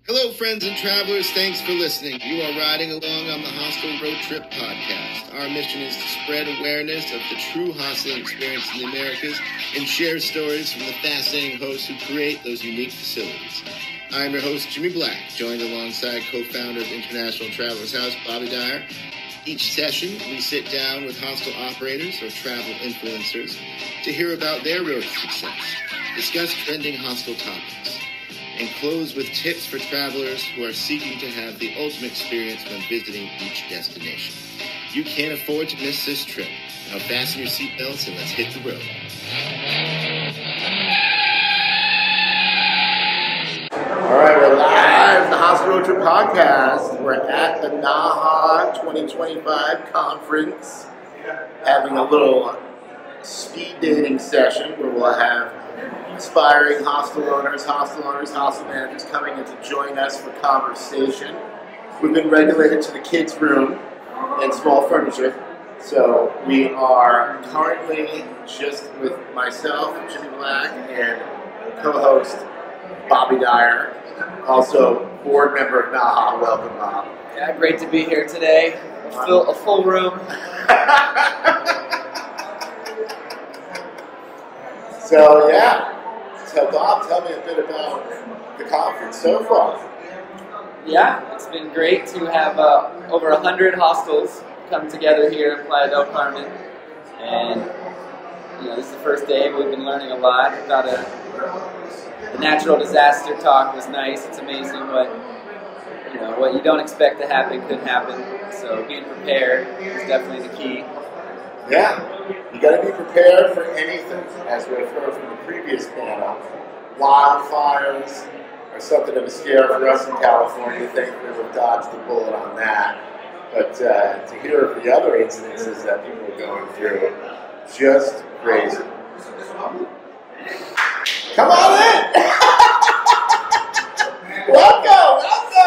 Hello, friends and travelers. Thanks for listening. You are riding along on the Hostel Road Trip podcast. Our mission is to spread awareness of the true hosteling experience in the Americas and share stories from the fascinating hosts who create those unique facilities. I'm your host, Jimmy Black, joined alongside co-founder of International Travelers House, Bobby Dyer. Each session, we sit down with hostel operators or travel influencers to hear about their road to success, discuss trending hostel topics, and close with tips for travelers who are seeking to have the ultimate experience when visiting each destination. You can't afford to miss this trip. Now fasten your seatbelts and let's hit the road. All right, we're live, the Hostel Road Trip podcast. We're at the NAHA 2025 conference, having a little speed dating session where we'll have aspiring hostel owners, hostel managers coming in to join us for conversation. We've been regulated to the kids' room and small furniture, so we are currently just with myself, Jimmy Black, and co-host Bobby Dyer, also board member of NAHA. Welcome, Bob. Yeah, great to be here today. A full room. So yeah. So Bob, tell me a bit about the conference so far. Yeah, it's been great to have over 100 hostels come together here in Playa del Carmen. And this is the first day. We've been learning a lot. The natural disaster talk was nice. It's amazing what you don't expect to happen could happen. So being prepared is definitely the key. Yeah, you got to be prepared for anything, as we've heard from the previous panel. Wildfires are something of a scare for us in California. Thankfully, we've dodged the bullet on that. But to hear of the other incidences that people are going through, just crazy. Come on in! Welcome!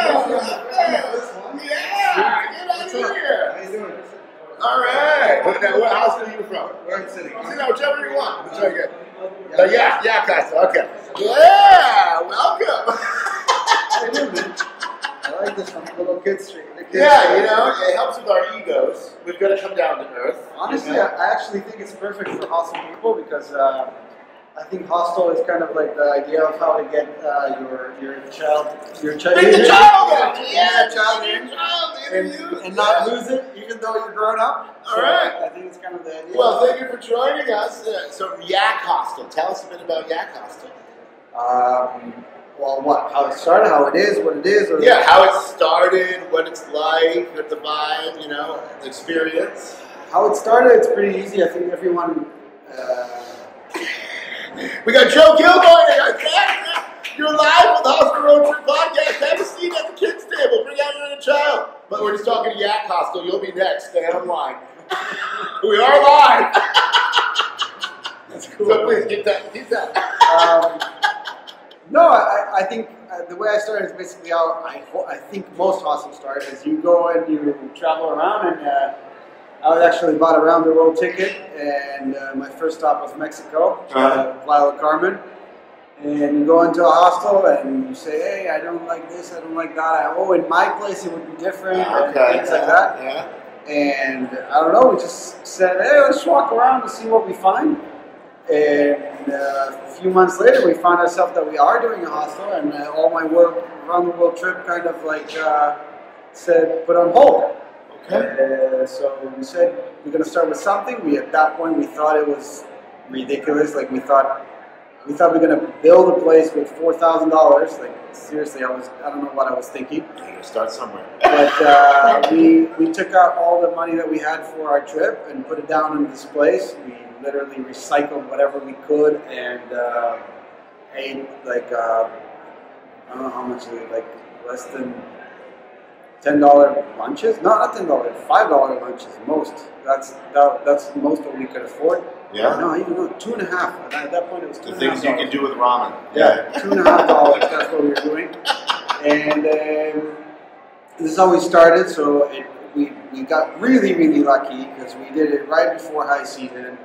Yeah! Get out of here! How you doing? All right. What house are you from? Where I'm sitting. Whichever you want. It's very good. Yeah, Costa. Okay. Yeah, welcome. How you doing, man? I like this one. The little kids street. It helps with our egos. We've got to come down to earth. Honestly, I actually think it's perfect for hostel people because I think hostel is kind of like the idea of how to get your child Bring the child in. and not lose it, even though you're grown up. All right. I think it's kind of the idea. Well, thank you for joining us. So, Yak Hostel. Tell us a bit about Yak Hostel. How it started, how it is, what it is. Or how it started, what it's like, what the vibe, the experience. How it started, it's pretty easy. I think everyone. We got Joe Gilboy there. You're live with the Hostel Road Trip podcast. Have a seat at the kids' table. Bring out your inner child. But we're just talking to Yak Hostel. You'll be next. Stay online. We are live. That's cool. So please keep that. No, I think the way I started is basically how I think most hostels start. Is you go and you travel around, and I was actually bought a round the world ticket, and my first stop was Mexico, Playa del Carmen. And you go into a hostel and you say, hey, I don't like this, I don't like that. In my place it would be different, and things like that. Yeah. And I don't know, we just said, hey, let's walk around and see what we find. And a few months later, we found ourselves that we are doing a hostel, and all my work around the world trip kind of said put on hold. Okay. So we said we're going to start with something. At that point we thought it was ridiculous. Like we thought we were going to build a place with $4,000. Like seriously, I don't know what I was thinking. You're going to start somewhere. But we took out all the money that we had for our trip and put it down in this place. We literally recycled whatever we could and ate I don't know how much, less than $10 lunches? No, not $10, $5 lunches most. That's most what we could afford. Yeah. No, even no, 2.5. At that point, it was $2.5. The things you can do with ramen. Yeah, $2.5. That's what we were doing, and this is how we started. So we got really, really lucky because we did it right before high season.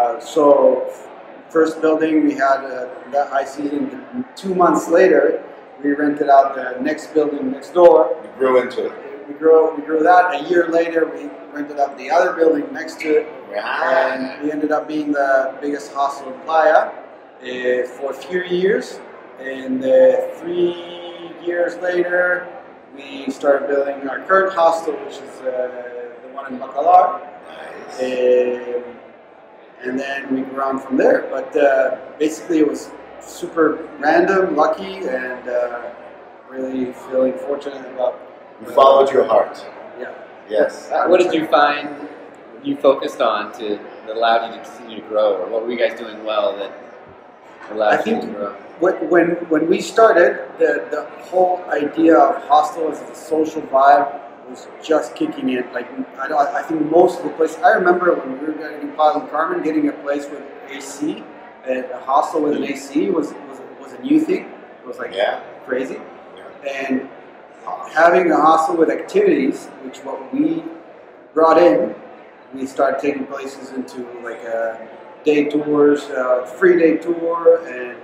So first building we had that high season. 2 months later, we rented out the next building next door. You grew into it. We grew that. A year later, we rented out the other building next to it. Right. And we ended up being the biggest hostel in Playa for a few years. And 3 years later, we started building our current hostel, which is the one in Bacalar. Nice. And then we grew on from there. But basically, it was super random, lucky, and really feeling fortunate about. You followed your heart. Yeah. Yes. What did you find you focused on that allowed you to continue to grow, or what were you guys doing well that allowed you to grow? When we started, the whole idea of hostel as a social vibe was just kicking in. Like I think most of the places. I remember when we were getting Playa del Carmen, getting a place with AC, a hostel with an AC was a new thing. It was like crazy, and having a hostel with activities, which what we brought in, we started taking places into like day tours, free day tour, and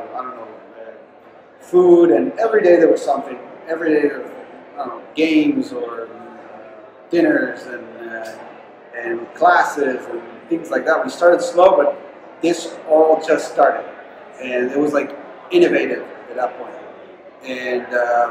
food, and every day there was something. Every day there was games or dinners and classes and things like that. We started slow, but this all just started, and it was like innovative at that point. And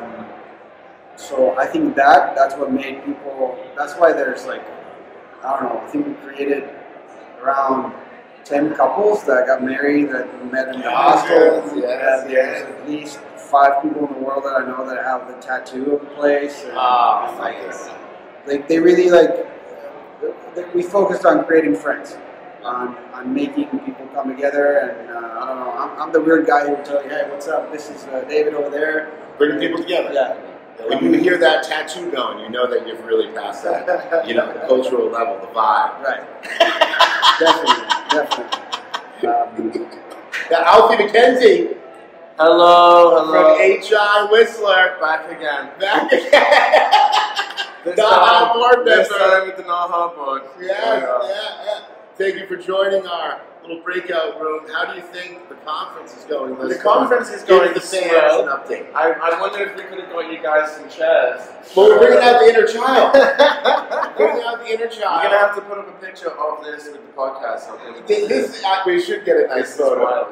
so I think that's what made people. That's why there's like, I don't know. I think we created around 10 couples that got married that met in the hostel. There's at least 5 people in the world that I know that have the tattoo of the place. And, nice. Like they really we focused on creating friends, on making people come together. And I don't know. I'm the weird guy who will tell you, hey, what's up? This is David over there. Bringing people together. Yeah. When you hear that tattoo going, you know that you've really passed that, the cultural level, the vibe. Right. Definitely. Now, Alfie McKenzie. Hello. From H.I. Whistler. Back again. The Naha board member. This time with the Naha board. Yeah. Thank you for joining our little breakout room. How do you think the conference is going? The conference is going the fans swell. an update. I wonder if we could have got you guys some chairs. Well, we're bringing out the inner child. Bringing out the inner child. You're going to have to put up a picture of this with the podcast. We should get a nice photo.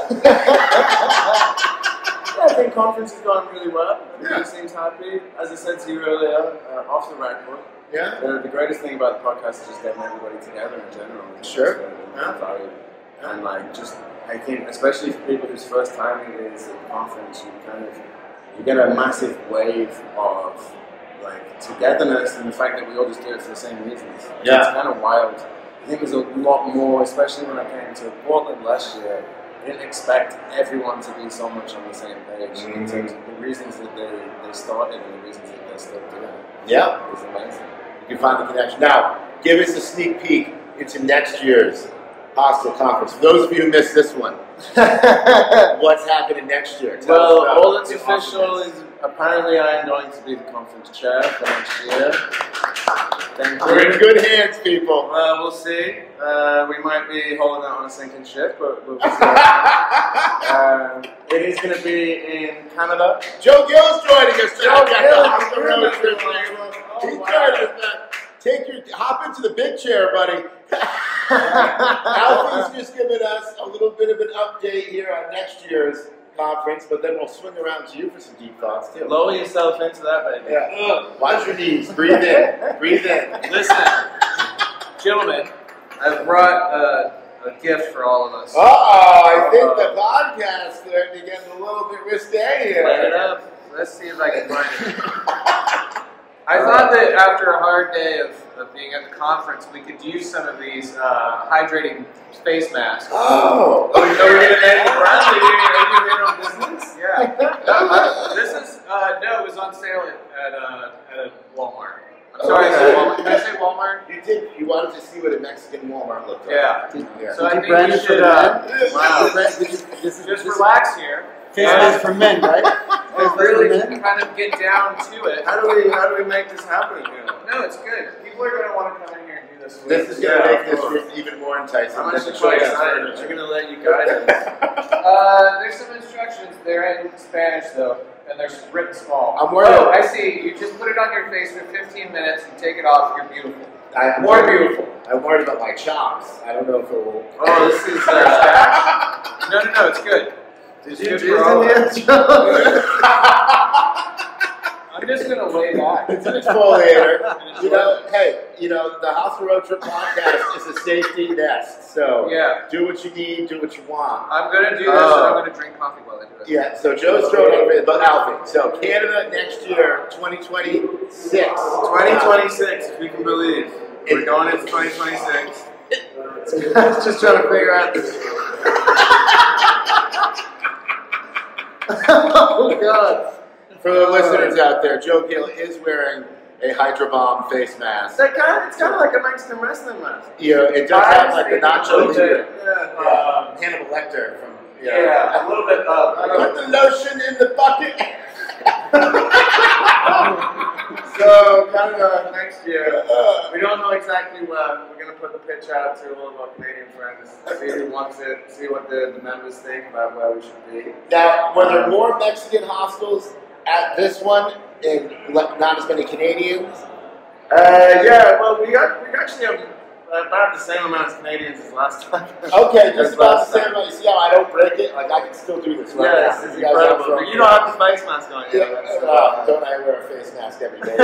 I think conference is going really well. Everybody seems happy. As I said to you earlier, off the record. Yeah. The greatest thing about the podcast is just getting everybody together in general. Sure. Value. And I think, especially for people whose first time it is at the conference, you get a massive wave of togetherness, and the fact that we all just do it for the same reasons. Yeah. It's kind of wild. I think there's a lot more, especially when I came to Portland last year. I didn't expect everyone to be so much on the same page in terms of the reasons that they started and the reasons that they're still doing it. Yeah. It's amazing. You can find the connection. Now, give us a sneak peek into next year's Hostel Conference. For those of you who missed this one, what's happening next year? Well, all that's official is apparently I am going to be the conference chair for next year. We're in good hands, people. We'll see. We might be holding out on a sinking ship, but we'll see. It is going to be in Canada. Joe Gill's joining us. Joe Gill, Gill. road trip. He's joining us. Hop into the big chair, buddy. Alfie's just giving us a little bit of an update here on next year's conference, but then we'll swing around to you for some deep thoughts too. Lower yourself into that, baby. Yeah. Watch your knees. Breathe in. Breathe in. Listen, gentlemen, I've brought a gift for all of us. I think the podcast is starting to get a little bit risque here. Light it up. Let's see if I can find it. I thought that after a hard day of being at the conference, we could use some of these hydrating face masks. Oh! Are we going to name the brand? Are you in on business? Yeah. This is, no, it was on sale at a Walmart. I'm sorry, I said Walmart. Did I say Walmart? You did. You wanted to see what a Mexican Walmart looked like. Yeah. So I think brand you it for should men? wow. This Just relax here. Face mask for men, right? Really kind of get down to it. How do we make this happen? No, it's good. People are going to want to come in here and do this. This is going to make this room even more enticing. I'm than actually the quite choice excited. furniture. I'm going to let you guide us. There's some instructions. They're in Spanish, though. and they're written small. I'm worried. Oh, I see. You just put it on your face for 15 minutes. You take it off. You're beautiful. I'm More beautiful. I'm worried about my chops. I don't know if it will. Oh, this is. No, it's good. Did you you jizz in the intro? I'm just gonna lay back. It's an exfoliator. The Hospital Road Trip podcast is a safety nest. So Yeah. do what you need, do what you want. I'm gonna do this, and I'm gonna drink coffee while I do it. Yeah, so Joe's throwing over, but Alfie. So Canada next year, 2026. 2026, if you can believe. We're going into 2026. Just trying to figure out this. Oh God! For the listeners out there, Joe Gill is wearing a Hydro Bomb face mask. It's kind of like a Mexican wrestling mask. It does have like the nacho leader. Yeah. Hannibal Lecter from. Yeah, a little bit. Put the lotion in the bucket. So, kind of next year, we don't know exactly when. We're going to put the pitch out to all of our Canadian friends, see who wants it, see what the members think about where we should be. Now, were there more Mexican hostels at this one and not as many Canadians? Yeah, well, we actually have about the same amount of Canadians as last time. Okay, just As about last the same time. amount. You see how I don't break it? Like, I can still do this right Yeah, now. this is You guys aren't incredible. throwing But you me don't off. have the face mask on. Yeah, don't I wear a face mask every day?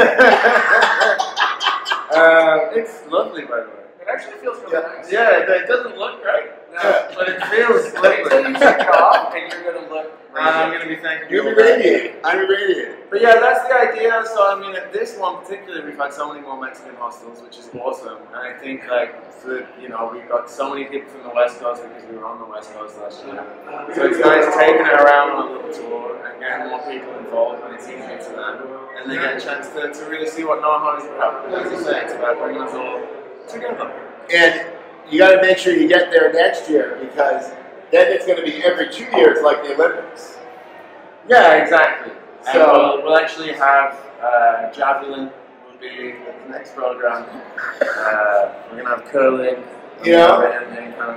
It's lovely, by the way. It actually feels really nice. Yeah, it doesn't look right, but it feels Wait till you lovely. take it off, and you're gonna look. I'm going to be thanking You'll be for that. radiated. You'll be radiated. But yeah, that's the idea. So I mean, at this one particularly, we've had so many more Mexican hostels, which is awesome. And I think we've got so many people from the West Coast because we were on the West Coast last year. So it's nice taking it around on a little tour and getting more people involved when it's easy to them, and they get a chance to really see what NAHA is about. As you say, it's about bringing us all together. And you got to make sure you get there next year because then it's going to be every 2 years like the Olympics. Yeah, exactly. So We'll actually have javelin will be the next program. We're gonna have curling. And kind of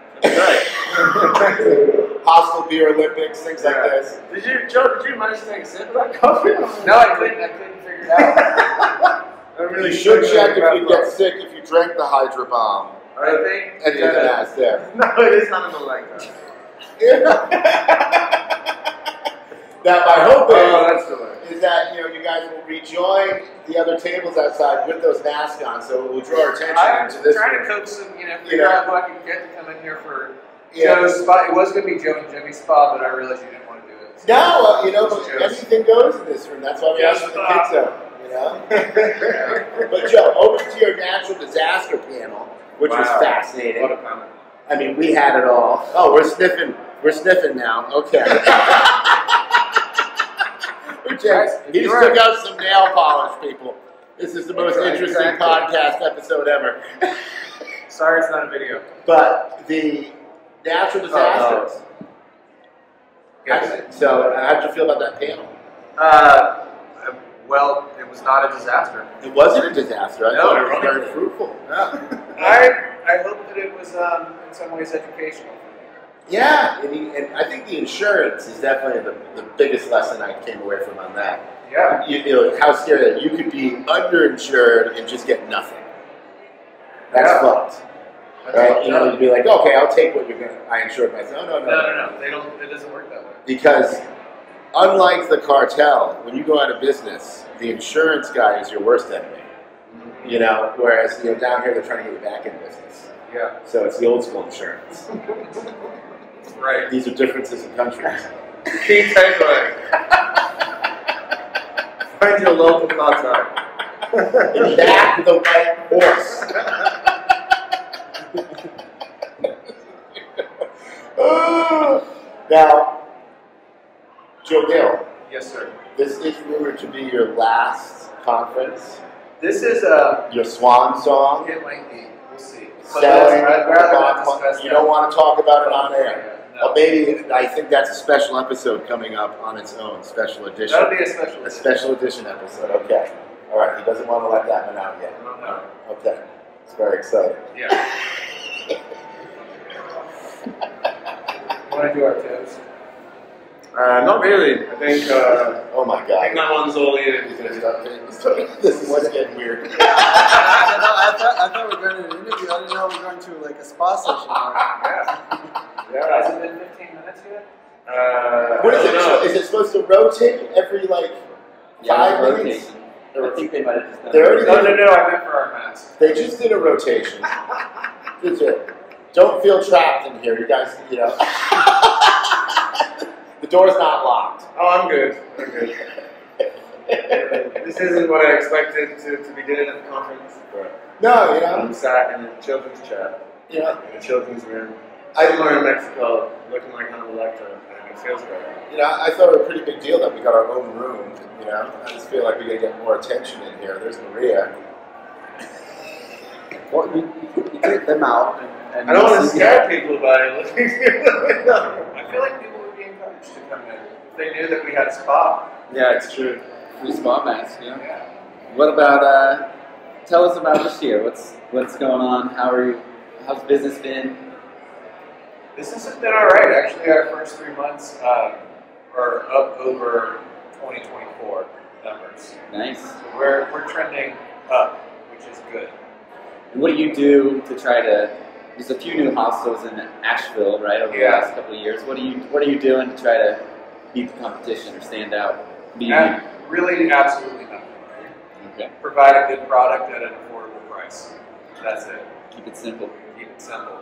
hostile beer Olympics, things like this. Did you manage to take a sip of that coffee? No, I couldn't figure it out. You should check if you get sick if you drank the Hydro Bomb. I think. And you're gonna ask there. No, it is Hannibal Lecter. Now my hope that's the way. is that you guys will rejoin the other tables outside with those masks on, so it will draw attention I'm to this trying to room. coach some, figure out who I can get to come in here for Yeah. Joe's spot. It was going to be Joe and Jimmy's spot, but I realized you didn't want to do it. So No, Joe's. anything goes in this room. That's why we ask for the kids out. But Joe, over to your natural disaster panel, which was fascinating. What a comment. I mean, we had it all. Oh, we're sniffing. We're sniffing now. Okay. He just took out some nail polish, people. This is the most interesting podcast episode ever. Sorry, it's not a video. But the natural disasters. So, how did you feel about that panel? Well, it was not a disaster. It wasn't a disaster. I No, thought it was ironically. very fruitful. Yeah. I hope that it was in some ways educational. Yeah, and I think the insurance is definitely the biggest lesson I came away from on that. Yeah. How scary that you could be underinsured and just get nothing. That's fucked. Right? You'd be like, okay, I'll take what I insured myself. No. They don't. It doesn't work that way. Because unlike the cartel, when you go out of business, the insurance guy is your worst enemy. Whereas down here they're trying to get you back in business. Yeah. So it's the old school insurance. Right. These are differences in countries. Key takeaway. Find your local cartel. And back the white horse. Now, Joe Gill, Yes, sir. this is rumored to be your last conference, This is your swan song. It might be. We'll see. But Selling I'd rather not bonds. discuss You that. don't want to talk about it on air. No. Maybe I think that's a special episode coming up on its own, special edition. That'll be a special. A special edition episode. Okay. All right. He doesn't want to let that one out yet. No. Okay. It's very exciting. Yeah. Want to do our tips? Not really. I think. Oh my I think God. that one's all you. This is getting weird. I thought we were going to an interview. I didn't know we were going to like a spa session. Yeah. Has it been 15 minutes yet? What I is don't know. it? Is it supposed to rotate every like Yeah, 5 minutes? rotation. I think they might have just done They're it. already No, I meant for our mask. They just did a rotation. Good job. Don't feel trapped in here, you guys. You know, the door's not locked. Oh, I'm good. I'm good. This isn't what I expected to be doing at the conference, but No, you know, I'm sat in a children's chair you know, in a children's room. Somewhere in Mexico, looking like Hannibal Lecter, and it feels great. you know. I thought it was a pretty big deal that we got our own room. You know, I just feel like we gotta get more attention in here. There's Maria. Well, you take them out. And I don't want to see- scare people by it. I feel like people would be encouraged to come in if they knew that we had a spa. Yeah, it's true. Free spa mask, yeah. Yeah. What about, tell us about this year. What's going on? How's business been? Business has been all right. Actually, our first 3 months are up over 2024 numbers. Nice. So we're trending up, which is good. And what do you do to try to, there's a few new hostels in Asheville, right, over the Yeah. last couple of years. What are you doing to try to beat the competition or stand out? Be And really, absolutely nothing. okay. Provide a good product at an affordable price. That's it. Keep it simple. Keep it simple.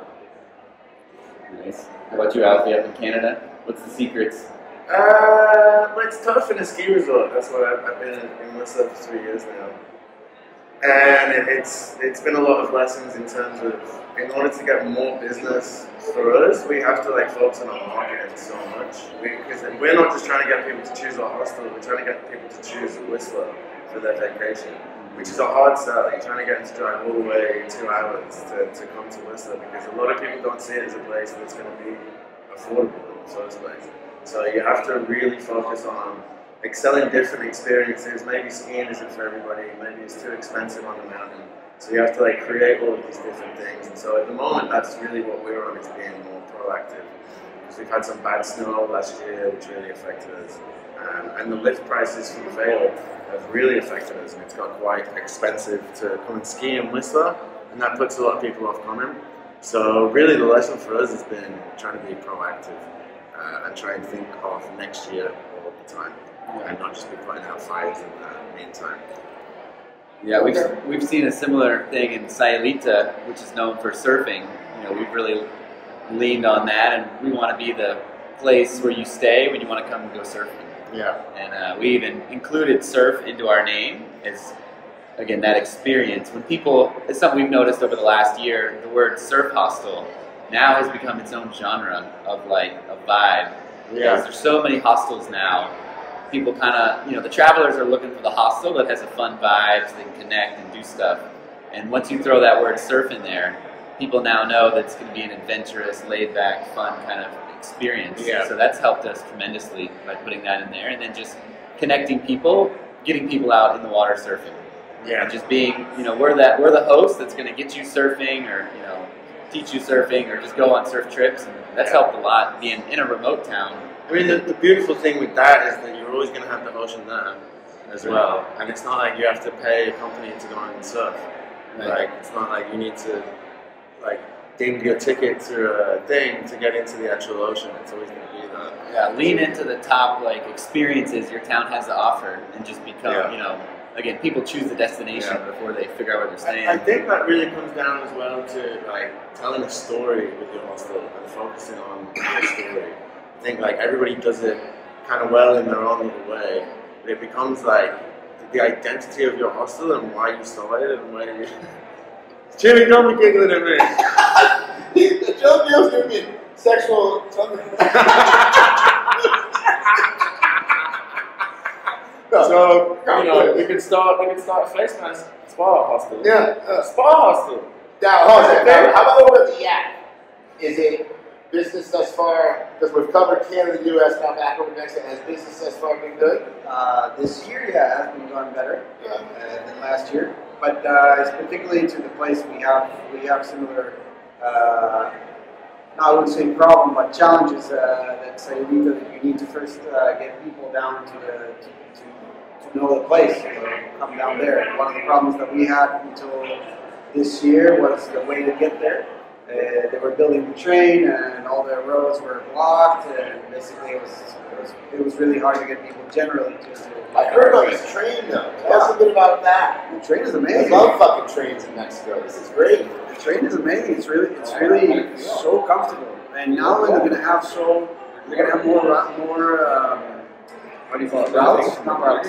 Nice. How about you, Alfie, up in Canada? What's the secrets? But it's tough in a ski resort. That's what I've been in Whistler for 3 years now. And it's been a lot of lessons in terms of, in order to get more business for us, we have to like focus on our marketing so much. Because we're not just trying to get people to choose our hostel, we're trying to get people to choose Whistler for their vacation, which is a hard sell. You're trying to get them to drive all the way 2 hours to come to Whistler, because a lot of people don't see it as a place that's going to be affordable in the first place. So you have to really focus on excelling different experiences. Maybe skiing isn't for everybody, maybe it's too expensive on the mountain. So you have to like create all of these different things. And so at the moment, that's really what we're on, is being more proactive. Because we've had some bad snow last year, which really affected us. And the lift prices from Vail have really affected us, and it's got quite expensive to come and ski in Whistler, and that puts a lot of people off coming. So really the lesson for us has been trying to be proactive and try and think of next year all the time, and not just be putting out fires in the meantime. Yeah, we've seen a similar thing in Sayulita, which is known for surfing. You know, we've really leaned on that, and we want to be the place where you stay when you want to come and go surfing. Yeah. And we even included surf into our name as, again, that experience. When people, it's something we've noticed over the last year, the word surf hostel now has become its own genre of like a vibe. Yeah. Because there's so many hostels now. People kind of, you know, the travelers are looking for the hostel that has a fun vibe so they can connect and do stuff. And once you throw that word surf in there, people now know that it's going to be an adventurous, laid-back, fun kind of experience. Yeah. So that's helped us tremendously by putting that in there, and then just connecting people, getting people out in the water surfing. Yeah. And just being, you know, we're the host that's going to get you surfing, or, you know, teach you surfing, or just go on surf trips. And that's helped a lot being in a remote town. I mean, the beautiful thing with that is that you're always going to have the ocean there as well. And it's not like you have to pay a company to go and surf. Right. Like, it's not like you need to, like, ding your ticket through a thing to get into the actual ocean. It's always going to be that. Yeah, lean into the top like experiences your town has to offer, and just become, you know, again, people choose the destination before they figure out where they're staying. I think that really comes down as well to like telling a story with your hostel and focusing on your story. I think like everybody does it kind of well in their own little way, but it becomes like the identity of your hostel and why you started and why you. Jimmy, don't be giggling at me. Joe Neal's giving me sexual. So you know, we could start a face mask spa hostel. Yeah. Spa hostel. Now, hold on. Now, how about over at the Yak? Is it business thus far? Because we've covered Canada, the U.S., now back over to Mexico. Has business thus far been good? This year, yeah, has been going better Yeah. than last year. But it's particularly to the place we have similar I wouldn't say problem, but challenges that say you need to first get people down to know the place, come down there. And one of the problems that we had until this year was the way to get there. They were building the train, and all the roads were blocked, and basically it was really hard to get people generally to. I heard about this train though. Tell us a bit about that. The train is amazing. I love fucking trains in Mexico. This is great. The train is amazing. It's really so comfortable. And now they're gonna have more what do you call it? Routes? Not routes.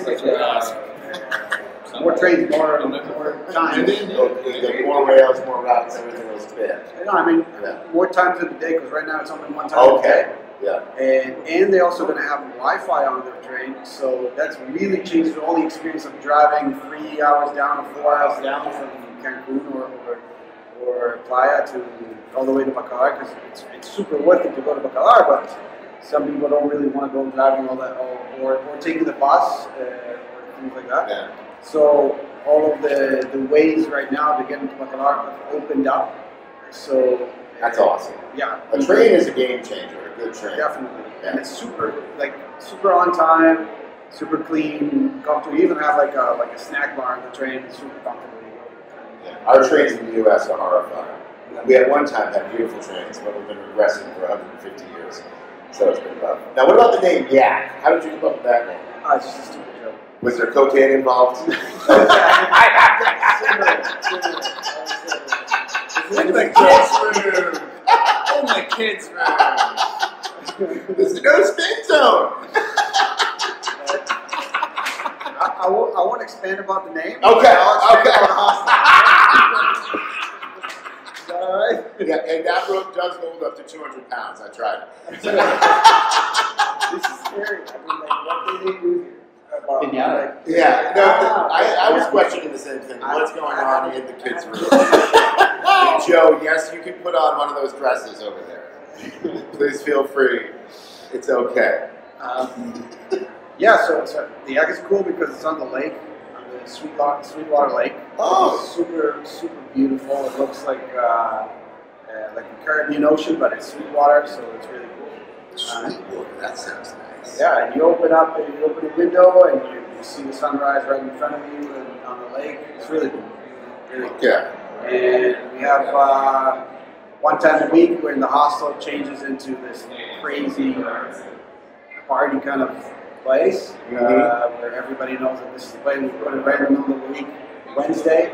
More trains, more times. More rails, more routes, everything was fit. I mean, more times in the day, because right now it's only one time a day. Yeah. And they're also going to have Wi-Fi on their train, so that's really changed all the experience of driving 3 hours down or 4 hours down from Cancun or Playa to all the way to Bacalar, because it's super worth it to go to Bacalar, but some people don't really want to go driving all that, or taking the bus or things like that. Yeah. So all of the ways right now to get into Bacalar have opened up. So that's awesome. Yeah. A train is a game changer, a good train. Definitely. Yeah. And it's super on time, super clean, comfortable. You even have like a snack bar on the train. It's super comfortable. Yeah. Our trains in the U.S. are horrifying. We at one time had beautiful trains, but we've been regressing for 150 years. So it's been rough. Now, what about the name Yak? How did you come up with that name? It's just a stupid joke. Was there cocaine involved? In the kids' room. In the kids' room. There's no spin zone. I won't expand about the name. Okay. All right. Yeah, and that rope does hold up to 200 pounds. I tried it. This is scary. I mean, like, what do they do here? Yeah, no, I was questioning the same thing. What's going on in the kids' room? And Joe, yes, you can put on one of those dresses over there. Please feel free. It's okay. Yeah, so the Yak is cool because it's on the lake, on the Sweetwater Lake. Oh, it's super beautiful. It looks like the Caribbean Ocean, but it's Sweetwater, so it's really cool. Sweetwater, that sounds nice. Yeah, and you open a window and you see the sunrise right in front of you and on the lake. It's really cool. Really cool. Yeah. And we have one time a week when the hostel changes into this crazy party kind of place where everybody knows that this is the place. We put it right in the middle of the week, Wednesday.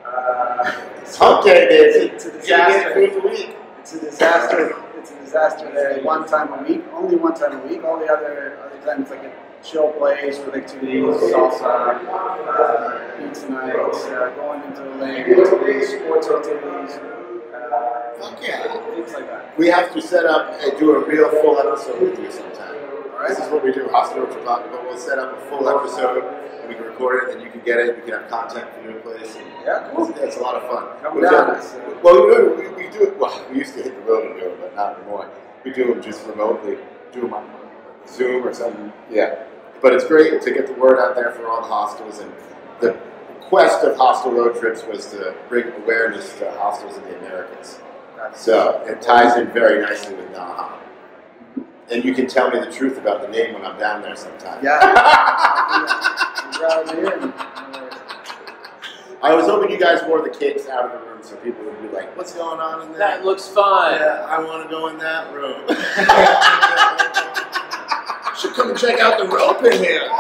Okay, it's a disaster. It's a disaster. It's a disaster there. One time a week, only one time a week. All the other times it's like a chill place with activities, salsa, pizza nights, going into the lake, activities, sports activities. Things like that. We have to set up and do a real full episode with you sometime. All right. This is what we do, Hostel Road Trip, but we'll set up a full episode and we can record it, and you can get it. We can have content from your place. And Yeah, cool. It's a lot of fun. Come down. Well, we do it. Well, we used to hit the road and do it, but not anymore. We do them just remotely. Do them on Zoom or something. Yeah, but it's great to get the word out there for all the hostels. And the quest of Hostel Road Trips was to bring awareness to hostels in the Americas. So it ties in very nicely with Naha. And you can tell me the truth about the name when I'm down there sometime. Yeah. I was hoping you guys wore the capes out of the room so people would be like, what's going on in there? That looks fun. Yeah, I want to go in that room. Should come and check out the rope in here.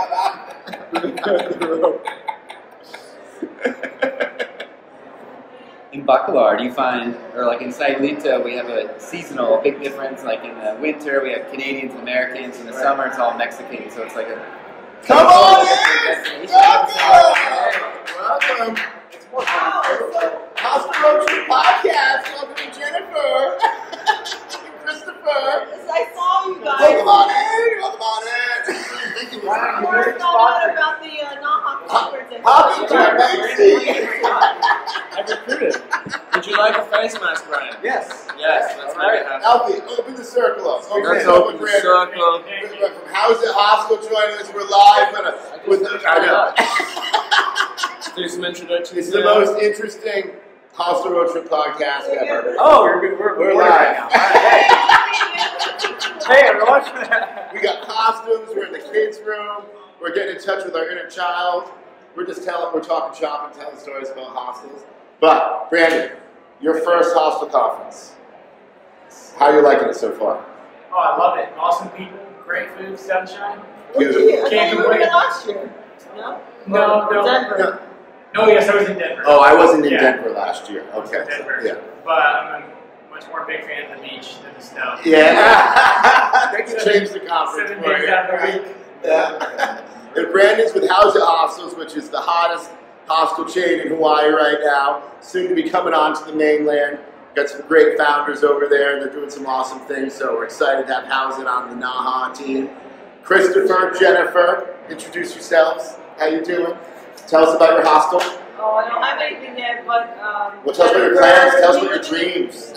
In Bacalar, do you find, or like in Sayulita, we have a seasonal big difference. Like in the winter, we have Canadians and Americans. In the summer, it's all Mexican. So it's like a Come on in! Welcome! It's more fun. Hostel Road Trip Podcast. Welcome to Jennifer. Christopher. I saw you guys. Welcome on in! Welcome on in! Of course, found out about the Naha conference. Poppy Turn backstage! I recruited. Would you like a face mask, Brian? Yes. Yes, let's make it happen. Alfie, open the circle up. Let's open the circle. From How's It Hostel joining us, we're live with the, I know. Do some introductions. It's the most interesting Hostel Road Trip Podcast ever. Oh, we're live. right now. Hey, everyone. We got costumes. We're in the kids' room. We're getting in touch with our inner child. We're talking shop and telling stories about hostels. But Brandon, your first hostel conference. How are you liking it so far? Oh, I love it. Awesome people, great food, sunshine. Beautiful. Can't complain. Last year. No? No. Denver. No, yes, I was in Denver. Oh, I wasn't in Denver last year. Okay. Denver. Yeah. But I'm a much more big fan of the beach than the snow. Yeah. They can change the conference 7 for days you. out of the week. Yeah. And Brandon's with House of Hostels, which is the hottest hostel chain in Hawaii right now. Soon to be coming onto the mainland. Got some great founders over there, and they're doing some awesome things. So we're excited to have Housing on the Naha team. Christopher, Jennifer, introduce yourselves. How you doing? Tell us about your hostel. Oh, I don't have anything yet, but Well, tell us about your plans. Tell us about your dreams.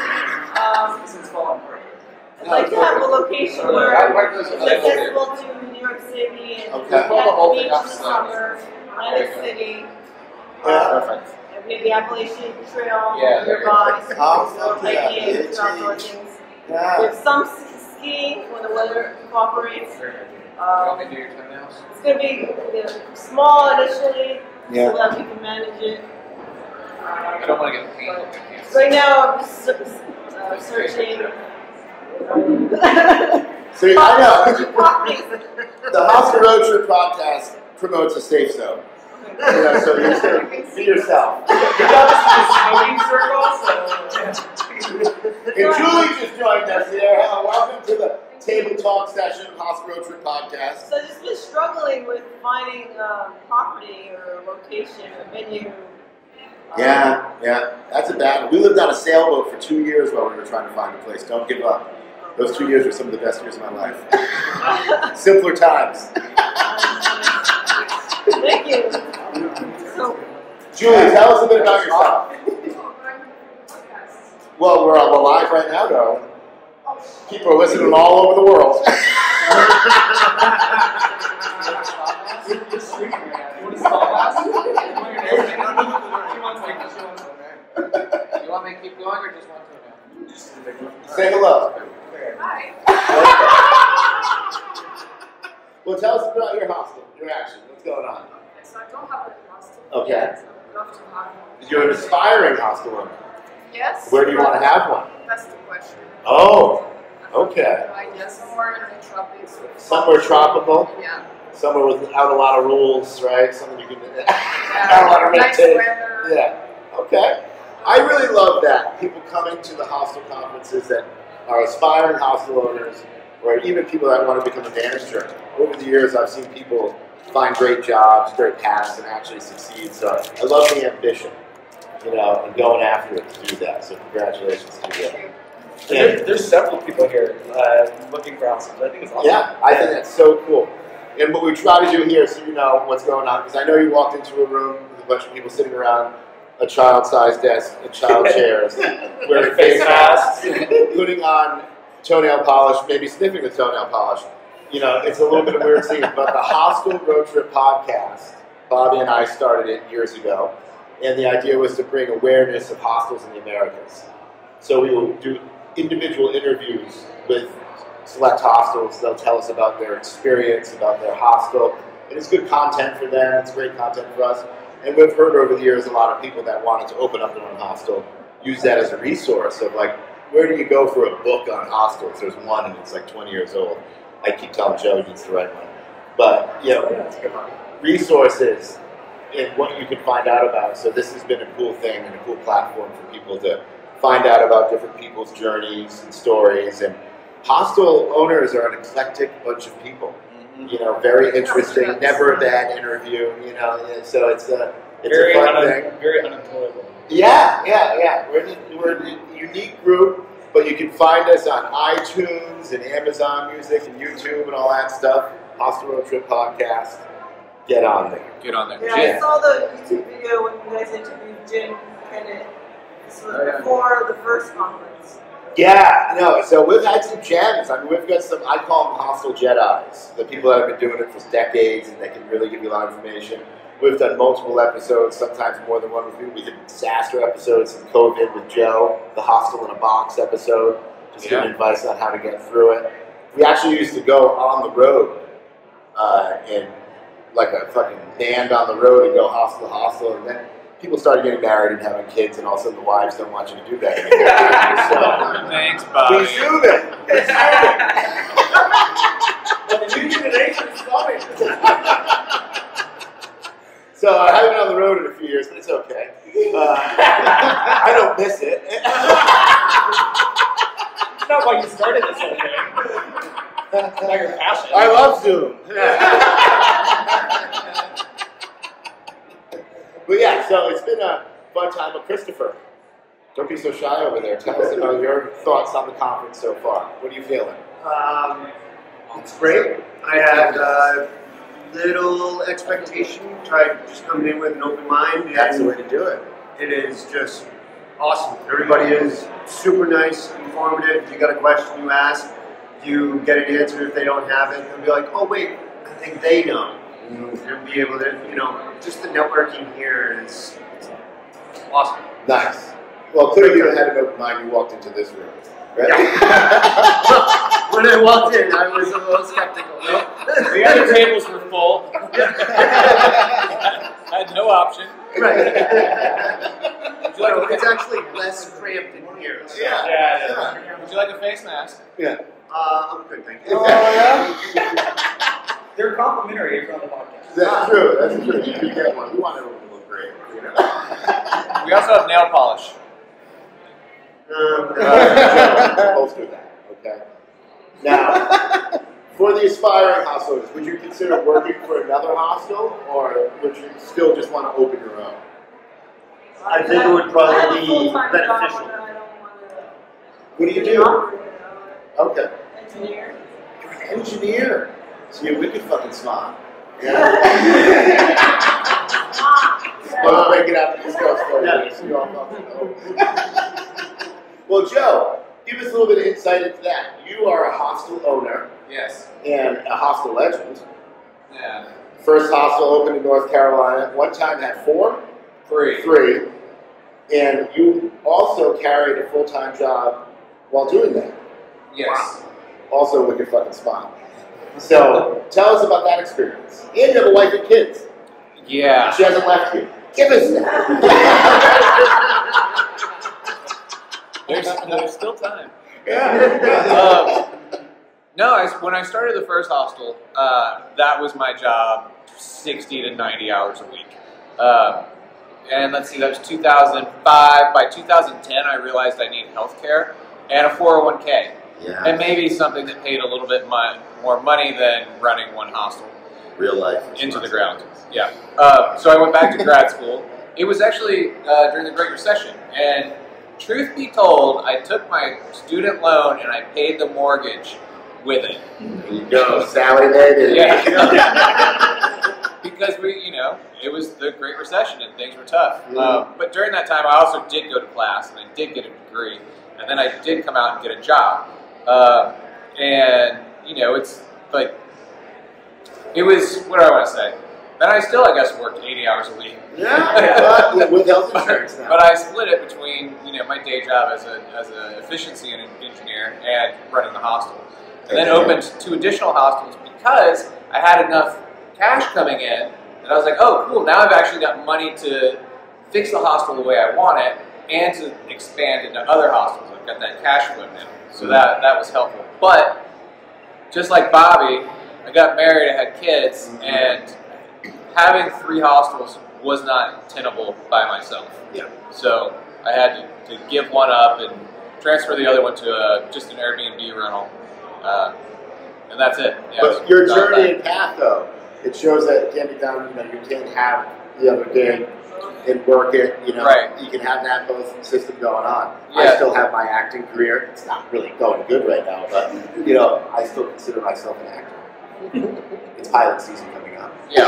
I'd like to have a location where it's accessible to New York City and Okay. have the beach in the summer, Atlantic City. Perfect. And we have the Appalachian Trail Yeah. nearby, so Awesome. hiking, some outdoor things. Yeah. There's some skiing when the weather cooperates. You want me to do your toenails? It's going to be small initially, Yeah. so that we can manage it. I don't want to get the paint on my hands. Right now, I'm just searching. So I know. Properties. The Hostel Road Trip podcast promotes a safe zone. You know, so you just be yourself. Smoking circle, And Julie just joined us here. Welcome to the Table Talk session of Hostel Road Trip podcast. So I've just been struggling with finding property or location or venue. Yeah, that's a bad one. We lived on a sailboat for 2 years while we were trying to find a place. Don't give up. Those 2 years were some of the best years of my life. Simpler times. Thank you. So, Julie, tell us a bit about yourself. Well, we're live right now, darling. People are listening all over the world. You want me to keep going or just want to know? Say hello. hi. Well, tell us about your hostel, your action. What's going on? So I don't have a hostel. Okay. Yet. So I'd love to have one. You're an aspiring hostel owner. Yes. Where do you want to have one? That's the question. Oh, okay. I guess somewhere in the tropics. Somewhere tropical, Yeah. somewhere without a lot of rules, right? Something you can, not a Yeah. lot of red Nice tape. weather. Yeah, okay. I really love that. People coming to the hostel conferences that are aspiring hostel owners, or even people that want to become a manager. Over the years, I've seen people find great jobs, great paths, and actually succeed. So I love the ambition, and going after it to do that. So congratulations to you. There's several people here looking for hostels. I think it's awesome. Yeah, I think that's so cool. And what we try to do here, so you know what's going on, because I know you walked into a room with a bunch of people sitting around a child-sized desk and child chairs, wearing face masks, putting on toenail polish, maybe sniffing the toenail polish. It's a little bit of a weird scene, but the Hostel Road Trip podcast, Bobby and I started it years ago, and the idea was to bring awareness of hostels in the Americas. So we will do individual interviews with select hostels. They'll tell us about their experience, about their hostel, and it's good content for them. It's great content for us. And we've heard over the years a lot of people that wanted to open up their own hostel use that as a resource of where do you go for a book on hostels? There's one and it's 20 years old. I keep telling Joe he needs to write one. But, resources and what you can find out about. So this has been a cool thing and a cool platform for people to find out about different people's journeys and stories. And hostel owners are an eclectic bunch of people. Very interesting, never a bad interview, so it's a fun thing. Very unemployable. Yeah. We're a unique group, but you can find us on iTunes and Amazon Music and YouTube and all that stuff. Hostel Road Trip Podcast. Get on there. Get on there. Yeah, I saw the YouTube video when you guys interviewed Jim Kennett. This was before the first conference. Yeah, no, so we've had some gems. I mean, we've got some, I call them hostile Jedis, the people that have been doing it for decades and they can really give you a lot of information. We've done multiple episodes, sometimes more than one with me. We did disaster episodes in COVID with Joe, the Hostel in a Box episode, just giving advice on how to get through it. We actually used to go on the road and like a fucking band on the road and go hostel to hostel, and then people started getting married and having kids, and all of a sudden the wives don't want you to do that anymore. So, thanks, Bobby. resume it. Well, the new generation is coming. So I haven't been on the road in a few years, but it's okay. I don't miss it. It's not why you started this whole thing. It's not your passion. I love Zoom. But yeah, so it's been a fun time. But Christopher, don't be so shy over there. Tell us about your thoughts on the conference so far. What are you feeling? It's great. I had little expectation. Tried just coming in with an open mind. That's the way to do it. It is just awesome. Everybody is super nice, informative. If you got a question, you ask. You get an answer. If they don't have it, they'll be like, "Oh wait, I think they know." And be able to, just the networking here is awesome. Nice. Well, clearly you had an open mind. You walked into this room, right? When I walked in, I was a little skeptical. No? The other tables were full. I had no option. Right. It's actually less cramped in here. So. Yeah. Would you like a face mask? Yeah. I'm good, thank you. Oh, yeah? They're complimentary if you're on the podcast. That's true. That's true. You can get one. We want everyone to look great. We also have nail polish. Bolster that, okay? Now, for the aspiring hostelers, would you consider working for another hostel, or would you still just want to open your own? I think it would probably be beneficial. What do you do? Okay. Engineer. You're an engineer. So you're wicked fucking smart. Yeah. Well, make it out to this guy's story. So you all fucking know. Well, Joe, give us a little bit of insight into that. You are a hostel owner. Yes. And a hostel legend. Yeah. First hostel opened in North Carolina. One time had 4? 3. 3. And you also carried a full-time job while doing that. Yes. Wow. Also wicked fucking smart. So, tell us about that experience. And you have a wife and kids. Yeah. She hasn't left you. Give us that. There's still time. Yeah. No, when I started the first hostel, that was my job 60 to 90 hours a week. And let's see, that was 2005. By 2010, I realized I needed health care and a 401k. Yeah. And maybe something that paid a little bit more money than running one hostel. Real life. Into the ground. Yeah. So I went back to grad school. It was actually during the Great Recession. And truth be told, I took my student loan and I paid the mortgage with it. There you go, Sally baby. Yeah. Because it was the Great Recession and things were tough. But during that time, I also did go to class and I did get a degree. And then I did come out and get a job. It's like, it was, what do I want to say? Then I still, I guess, worked 80 hours a week. Yeah, but with health insurance now. But I split it between, my day job as an efficiency engineer and running the hostel. And then opened 2 additional hostels because I had enough cash coming in that I was like, oh, cool, now I've actually got money to fix the hostel the way I want it and to expand into other hostels. I've got that cash flow now. So that was helpful. But just like Bobby, I got married, I had kids, and having 3 hostels was not tenable by myself. Yeah. So I had to give one up and transfer the other one to just an Airbnb rental. And that's it. Yeah, but your journey and path, though, it shows that it can be done. You can't have the other gig and work it. Right. You can have that both system going on. Yeah. I still have my acting career. It's not really going good right now, but I still consider myself an actor. It's pilot season coming up. Yeah.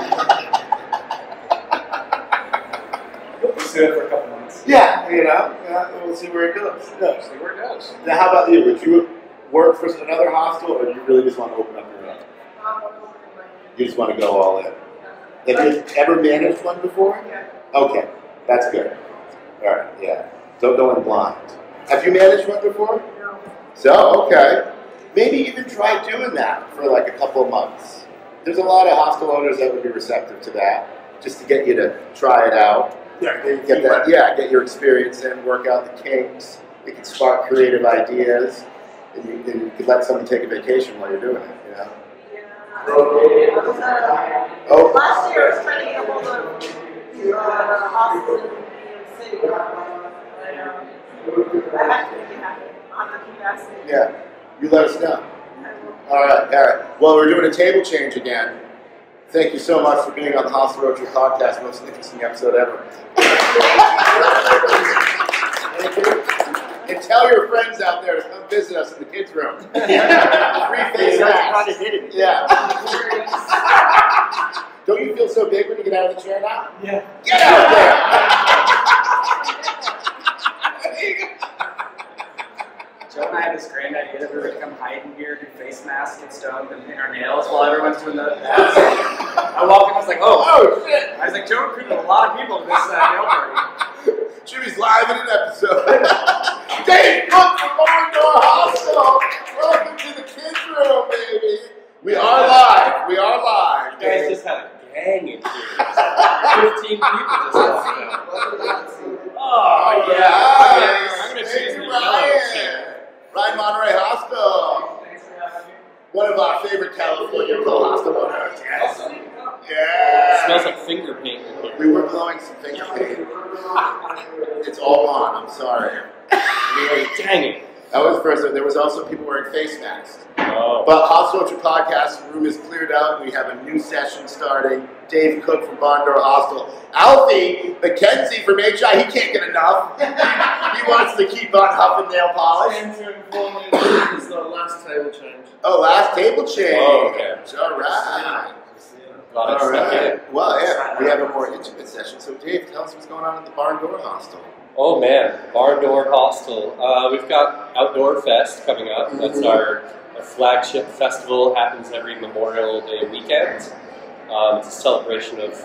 We'll pursue it for a couple months. Yeah, we'll see where it goes. Yeah. See where it goes. Now, how about you? Would you work for another hostel, or do you really just want to open up your own? You just want to go all in. Have you ever managed one before? Yeah. Okay, that's good. All right, yeah. Don't go in blind. Have you managed one before? No. So, okay. Maybe even try doing that for like a couple of months. There's a lot of hostel owners that would be receptive to that, just to get you to try it out. Yeah, Get that, yeah, get your experience in, work out the kinks. It can spark creative ideas, and you could let someone take a vacation while you're doing it, you know? Oh. Last year I was trying to get a hold of the hospital in New York City. I have to make it happen. I'll have to keep asking. Yeah, you let us know. All right. Well, we're doing a table change again. Thank you so much for being on the Hostel Road Trip podcast. Most interesting episode ever. Thank you. And tell your friends out there to come visit us in the kids' room. Free face masks. Yeah. Don't you feel so big when you get out of the chair now? Yeah. Get out there! Joe and I had this grand idea that we were going to come hide in here, do face masks and stuff, and paint our nails while everyone's doing that. I walked in, I was like, Oh, shit! I was like, Joe recruited a lot of people to this nail party. Jimmy's live in an episode. Dave Cook from Barn Door Hostel. Welcome to the kids' room, baby. We are live. We are live. You guys just had a gang in here. 15 people just walked out. Oh, yeah. I'm going to choose the yellow chair. Ryan Monterey Hostel. One of our favorite California hostel owners. Yes. Yeah. It smells like finger paint in here. We were blowing some finger paint. It's all on. I'm sorry. Dang it. That was first. There was also people wearing face masks. Oh. But Hostel Road Trip podcast room is cleared out, and we have a new session starting. Dave Cook from Barn Door Hostel. Alfie McKenzie from HI, he can't get enough. He wants to keep on huffing nail polish. It's the last table change. Oh, last table change. Oh, okay. All right. Got it All stuck in. right. Well, yeah, we have a more intimate session. So, Dave, tell us what's going on at the Barn Door Hostel. Oh man, Barn Door Hostel. We've got Outdoor Fest coming up. That's our flagship festival. Happens every Memorial Day weekend. It's a celebration of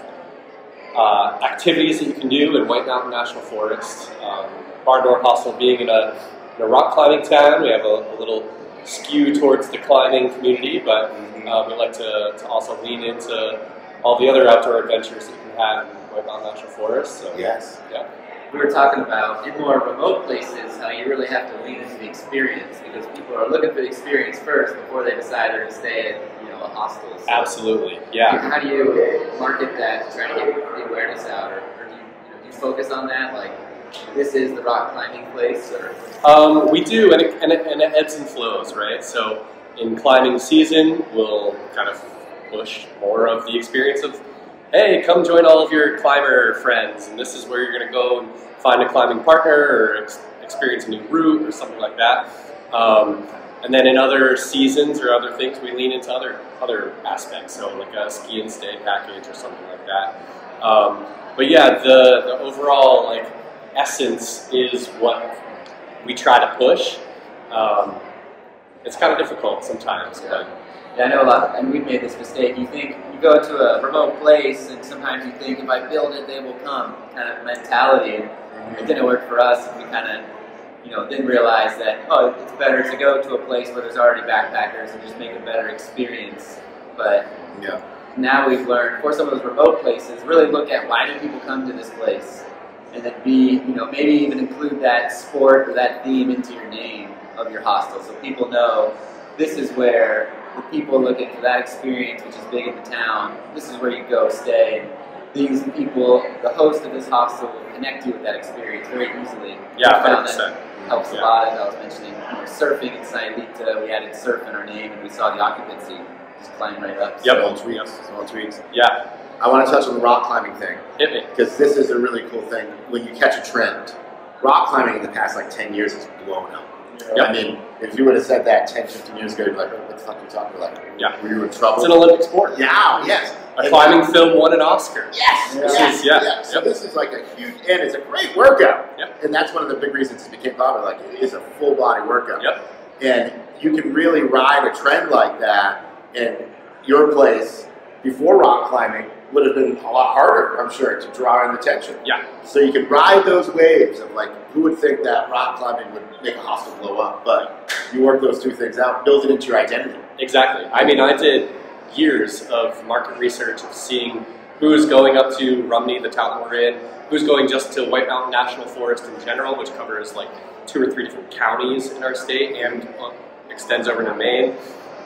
activities that you can do in White Mountain National Forest. Barn Door Hostel being in a rock climbing town, we have a little skew towards the climbing community, but we like to also lean into all the other outdoor adventures that you can have in White Mountain National Forest. So, Yes. yeah. We were talking about in more remote places how you really have to lean into the experience because people are looking for the experience first before they decide they're going to stay at a hostel. So Absolutely, yeah. How do you market that to try to get the awareness out, or do you focus on that? Like, this is the rock climbing place, or We do, and it ebbs and flows, right? So in climbing season, we'll kind of push more of the experience of, hey, come join all of your climber friends, and this is where you're going to go and find a climbing partner or experience a new route or something like that. And then in other seasons or other things, we lean into other aspects, so like a ski and stay package or something like that. But yeah, the overall like essence is what we try to push. It's kind of difficult sometimes, but. Yeah, I know a lot, and we've made this mistake. You think you go to a remote place, and sometimes you think if I build it, they will come, kind of mentality. And it didn't work for us, and we kind of, didn't realize that it's better to go to a place where there's already backpackers and just make a better experience. But Yeah. now we've learned for some of those remote places, really look at why do people come to this place, and then maybe even include that sport or that theme into your name of your hostel, so people know this is where the people looking for that experience, which is big in the town, this is where you go stay. And these people, the host of this hostel, will connect you with that experience very easily. Yeah, We found 100%. that helps a lot, as I was mentioning. Surfing in Sayulita, we added surf in our name, and we saw the occupancy just climb right up. Yep. Small tweaks. Yeah, I want to touch on the rock climbing thing, hit me. because this is a really cool thing. When you catch a trend, rock climbing in the past 10 years has blown up. Yep. I mean, if you would have said that 10, 15 years ago, you'd be like, what the fuck are you talking about? Yeah. Were you in trouble? It's an Olympic sport. Yeah, yes. A climbing film won an Oscar. Yes. This Yes. is, yeah. Yeah. So Yep. this is like a huge, and it's a great workout. Yep. And that's one of the big reasons it became popular. Like it is a full body workout. Yep. And you can really ride a trend like that. And your place before rock climbing would have been a lot harder, I'm sure, to draw in attention. Yeah. So you can ride those waves of like, who would think that rock climbing would make a hostel blow up? But you work those two things out, build it into your identity. Exactly. I mean, I did years of market research of seeing who's going up to Rumney, the town we're in, who's going just to White Mountain National Forest in general, which covers like 2 or 3 different counties in our state and extends over to Maine.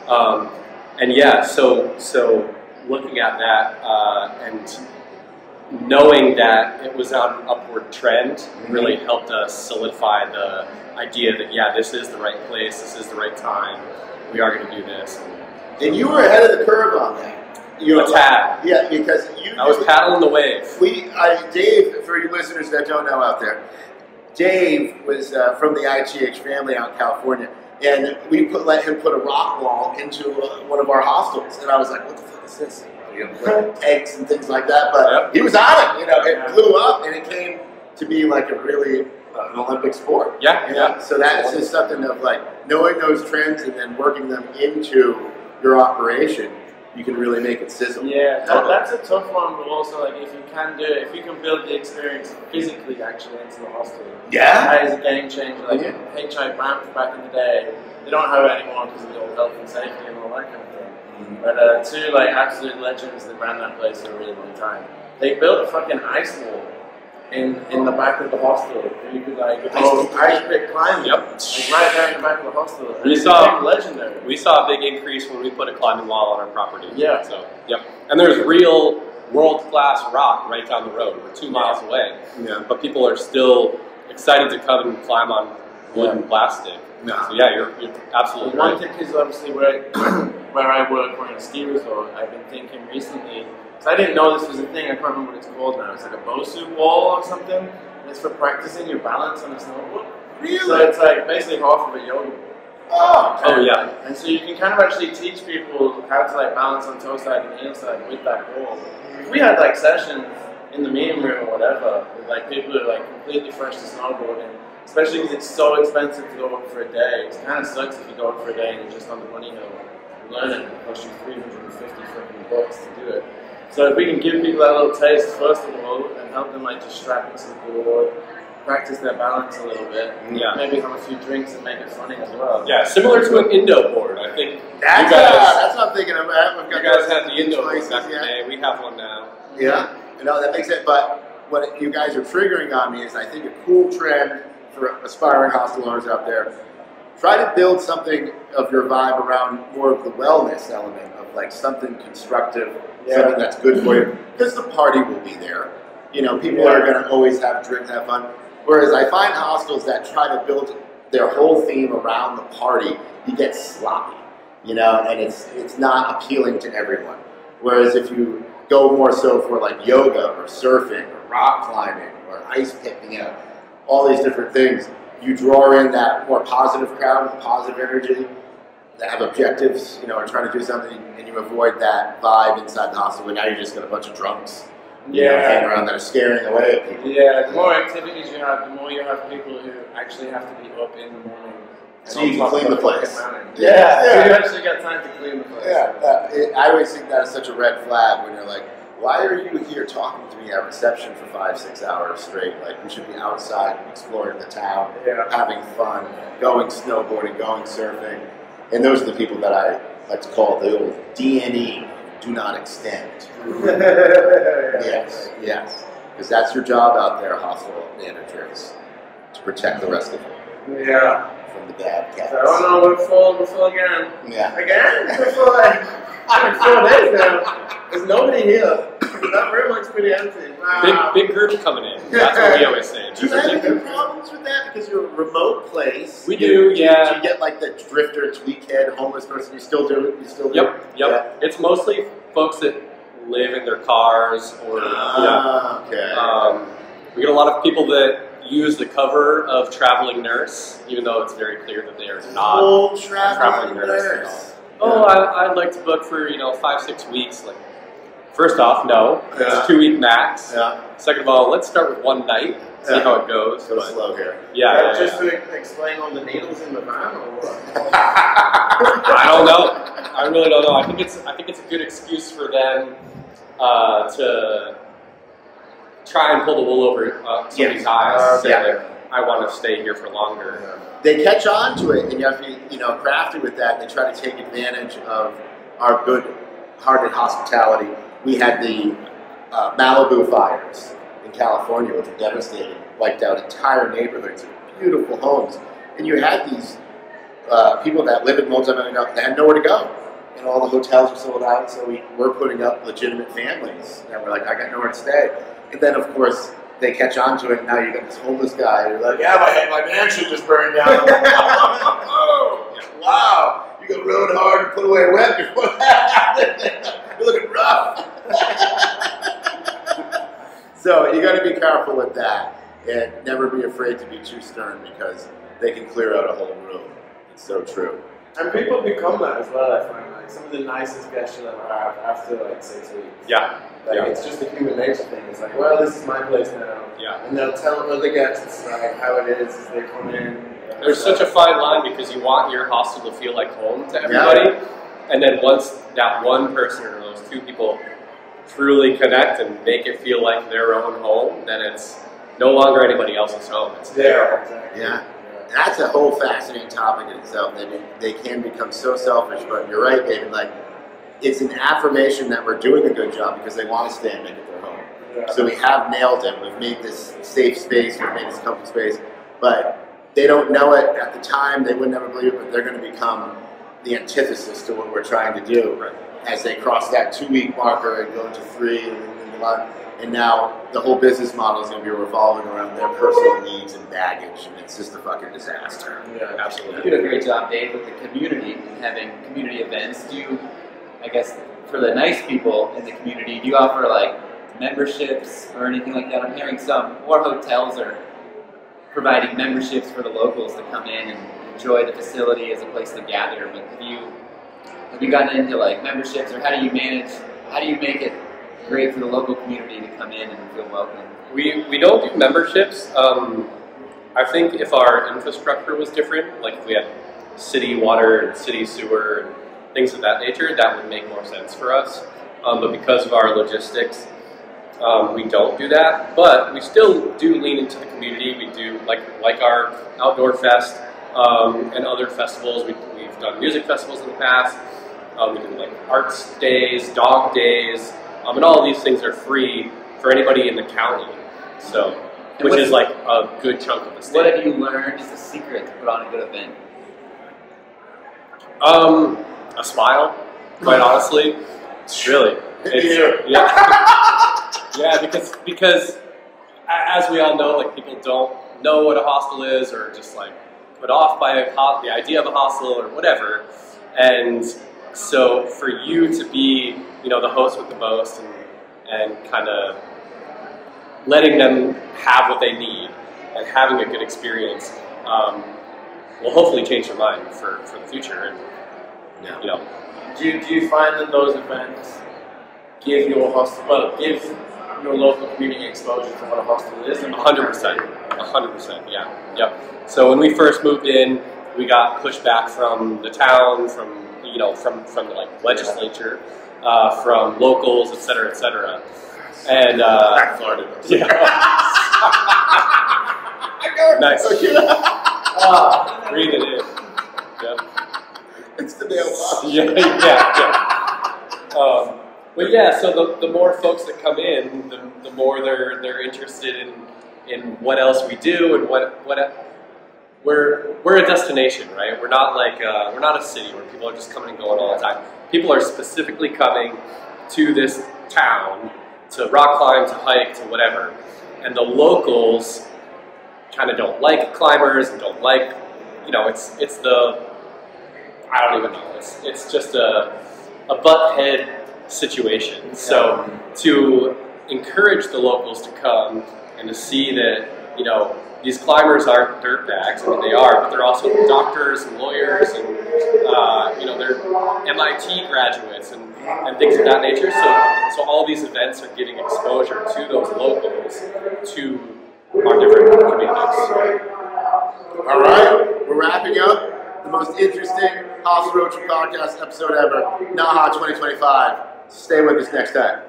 And yeah, so looking at that and knowing that it was on an upward trend really helped us solidify the idea that, yeah, this is the right place, this is the right time, we are going to do this. And you were ahead of the curve on that. You A tad. Yeah, because I was paddling the wave. Dave, for you listeners that don't know out there, Dave was from the IGH family out in California, and we let him put a rock wall into one of our hostels, and I was like, what the fuck is this? You know, like eggs and things like that, but he was on it, you know, it blew up, and it came to be like a really an Olympic sport. Yeah. So that's just something of like knowing those trends and then working them into your operation. You can really make it sizzle. Yeah, that's a tough one, but also like if you can do it, if you can build the experience physically actually into the hostel, that is a game changer. Like HI Banff back in the day, they don't have it anymore because of the old health and safety and all that kind of thing. But two like absolute legends that ran that place for a really long time. They built a fucking ice wall in the back of the hostel. You could like ice pick climbing, like right there in the back of the hostel. And it's legendary. We saw a big increase when we put a climbing wall on our property. Yeah. So, and there's real world-class rock right down the road. We're 2 miles away. Yeah. But people are still excited to come and climb on wood and plastic. No. So yeah, you're absolutely right. One thing is obviously where I work, we're in a ski resort. I've been thinking recently. So I didn't know this was a thing. I can't remember what it's called now. It's like a Bosu wall or something. And it's for practicing your balance on a snowboard. Really? So it's like basically half of a yoga ball. Oh, yeah. And so you can kind of actually teach people how to like balance on toe side and heel side with that ball. If we had like sessions in the meeting room or whatever with like people who are like completely fresh to snowboarding, especially because it's so expensive to go up for a day. It kind of sucks if you go up for a day and you're just on the bunny hill learning. It costs you $350 to do it. So if we can give people that little taste first of all and help them like just strap into the board, practice their balance a little bit, maybe have a few drinks and make it funny as well. Yeah, similar to an Indo board. I think that's what I'm thinking about. You guys had the Indo board back in the day. We have one now. Yeah, no, that makes sense. But what you guys are triggering on me is I think a cool trend for aspiring hostel owners out there. Try to build something of your vibe around more of the wellness element of like something constructive, something that's good for you. Because the party will be there. You know, people are going to always have drinks, have fun. Whereas I find hostels that try to build their whole theme around the party, you get sloppy, you know, and it's not appealing to everyone. Whereas if you go more so for like yoga or surfing or rock climbing or ice picking, you know, all these different things, you draw in that more positive crowd with positive energy that have objectives, you know, are trying to do something, and you avoid that vibe inside the hostel where now you're just got a bunch of drunks hanging around that are scaring away at people. Yeah, the more activities you have, the more you have people who actually have to be up in the morning. So you can clean the place. So you actually got time to clean the place. I always think that is such a red flag when you're like, why are you here talking to me at reception for 5-6 hours straight? Like, we should be outside exploring the town, having fun, going snowboarding, going surfing. And those are the people that I like to call the old DNE, do not extend. Yes. Because that's your job out there, hostel managers, to protect the rest of them. Yeah. From the bad cats. Oh no, we're full again. Yeah. Again? We're full like 4 days now. There's nobody here. That room looks pretty empty. Wow. Big group coming in. That's what we always say. Do you have any problems with that? Because you're a remote place. We do, yeah. Do you get like the drifter, tweakhead, homeless person? You still do it? You still do Yep. Yeah. It's mostly folks that live in their cars or, we get a lot of people that use the cover of Traveling Nurse, even though it's very clear that they are not a traveling nurse. Oh, I'd like to book for 5-6 weeks. Like, First off, no. Yeah. It's 2 week max. Yeah. Second of all, let's start with one night, see Yeah. how it goes. Go but- slow here. Yeah, Just to explain all the needles in the van or what? I don't know. I really don't know. I think it's a good excuse for them to try and pull the wool over somebody's eyes. Say, yeah. like, I want to stay here for longer. They catch on to it, and you have to be, crafty with that. They try to take advantage of our good-hearted hospitality. We had the Malibu fires in California, which were devastating, wiped out entire neighborhoods of beautiful homes, and you had these people that live in multi-million-dollar, they had nowhere to go, and all the hotels were sold out. So we're putting up legitimate families, and we're like, I got nowhere to stay. And then, of course, they catch on to it, and now you got this homeless guy. You're like, yeah, my mansion just burned down. Wow, you got rode hard and put away wet before that happened. You're looking rough. So you got to be careful with that, and never be afraid to be too stern, because they can clear out a whole room. It's so true. And people become that as well, I find. Like, some of the nicest guests you'll ever have after like 6 weeks. Yeah. Like, Yeah. it's just a human nature thing. It's like, well, this is my place now. Yeah. And they'll tell other guests like how it is as they come in. There's such a fine line, because you want your hostel to feel like home to everybody, and then once that one person or those two people truly connect and make it feel like their own home, then it's no longer anybody else's home. It's their home. Exactly. Yeah. That's a whole fascinating topic in itself. They can become so selfish, but you're right, David. Like, it's an affirmation that we're doing a good job, because they want to stay and make it their home. Yeah. So we have nailed it. We've made this safe space. We've made this comfort space. But they don't know it at the time. They would never believe it, but they're going to become the antithesis to what we're trying to do as they cross that 2 week marker and go into 3 and now the whole business model is going to be revolving around their personal needs and baggage, and it's just a fucking disaster. Yeah, Absolutely. You do a great job, Dave, with the community and having community events. Do you, I guess, for the nice people in the community, do you offer like memberships or anything like that? I'm hearing some more hotels are providing memberships for the locals to come in and enjoy the facility as a place to gather. But have you gotten into like memberships, or how do you make it great for the local community to come in and feel welcome? We don't do memberships. I think if our infrastructure was different, like if we had city water and city sewer and things of that nature, that would make more sense for us. But because of our logistics, we don't do that. But we still do lean into the community. We do like our Outdoor Fest and other festivals. We've done music festivals in the past. We do like arts days, dog days, and all of these things are free for anybody in the county. So, which is like a good chunk of the state. What have you learned is the secret to put on a good event? A smile, quite honestly. Really. Yeah. Yeah, because as we all know, like, people don't know what a hostel is, or just like put off by the idea of a hostel or whatever. And so for you to be, the host with the most and kind of letting them have what they need and having a good experience will hopefully change their mind for the future. And, Do you find that those events give your local community exposure to what a hostel is? 100%, yeah. Yep. So when we first moved in, we got pushback from the town, from the like legislature, from locals, et cetera, et cetera. And Florida. yeah. Nice. Breathe it in. Yep. It's the mailbox. Yeah. But yeah, so the more folks that come in, the more they're interested in what else we do and what we're a destination, right? We're not like we're not a city where people are just coming and going all the time. People are specifically coming to this town to rock climb, to hike, to whatever, and the locals kind of don't like climbers and don't like, it's the, I don't even know, it's just a butt head situation. So to encourage the locals to come and to see that, these climbers aren't dirtbags. I mean, they are, but they're also doctors and lawyers, and they're MIT graduates and and things of that nature. So all these events are getting exposure to those locals, to our different communities. All right, we're wrapping up the most interesting Hostel Road Trip Podcast episode ever, NAHA 2025. Stay with us next time.